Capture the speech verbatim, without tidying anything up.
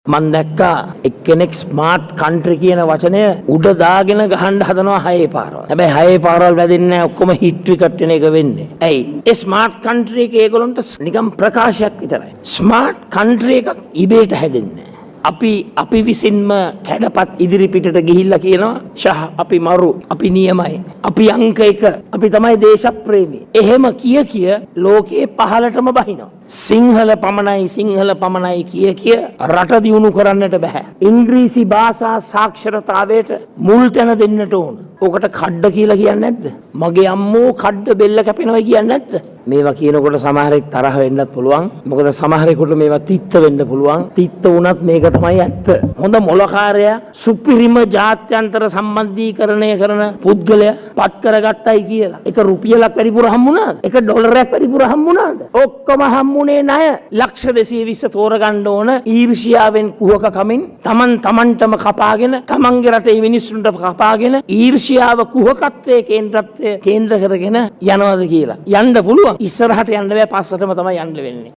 මම දැක්කා එක්කෙනෙක් ස්මාර්ට් කන්ට්‍රි කියන වචනය උඩ දාගෙන ගහන්න හදනවා හයේ පාරවල්. හැබැයි හයේ පාරවල් වැදෙන්නේ නැහැ ඔක්කොම හිට් විකට් වෙන එක වෙන්නේ. ඇයි? ඒ ස්මාර්ට් කන්ට්‍රි එක ඒගොල්ලන්ට නිකම් ප්‍රකාශයක් විතරයි. ස්මාර්ට් කන්ට්‍රි එකක් ඉබේට හැදෙන්නේ නැහැ. අපි අපි විසින්ම කැඩපත් ඉදිරි පිටට ගිහිල්ලා කියනවා ෂහ අපි මරු අපි නියමයි අපි අංක එක අපි තමයි දේශප්‍රේමී. එහෙම කිය කිය ලෝකේ පහළටම බහිනවා. සිංහල පමණයි සිංහල පමණයි කිය කිය රට දියුණු කරන්නට බෑ. ඉංග්‍රීසි භාෂා සාක්ෂරතාවයට මුල් තැන දෙන්නට ඕන. ඕකට කඩ්ඩ කියලා කියන්නේ නැද්ද? මගේ අම්මෝ කඩ්ඩ බෙල්ල කැපෙනවා කියන්නේ නැද්ද? මේවා කියනකොට සමහරෙක් තරහ වෙන්නත් පුළුවන්. මොකද සමහරෙකුට මේවා තිත්ත වෙන්න පුළුවන්. තිත්ත වුණත් මේක තමයි ඇත්ත. හොඳ මොලකාරයා සුපිරිම ජාත්‍යන්තර සම්බන්ධීකරණය කරන පුද්ගලයා පත් කරගත්තයි කියලා. එක රුපියලක් වැඩිපුර හම්බුණාද? එක ඩොලරයක් වැඩිපුර හම්බුණාද? ඔක්කොම හම්බුනේ ණය. ලක්ෂ දෙසිය විස්ස තෝරගන්න ඕන ඊර්ෂ්‍යාවෙන් කුහක කමින් Taman Tamanටම කපාගෙන තමන්ගේ රටේ මිනිස්සුන්ට කපාගෙන ඊර්ෂ්‍යාව කුහකත්වයේ කේන්ද්‍රත්වයේ කේන්ද්‍ර කරගෙන යනවාද කියලා. යන්න පුළුවන්. ඉස්සරහට යන්න බෑ පස්සටම තමයි යන්න වෙන්නේ.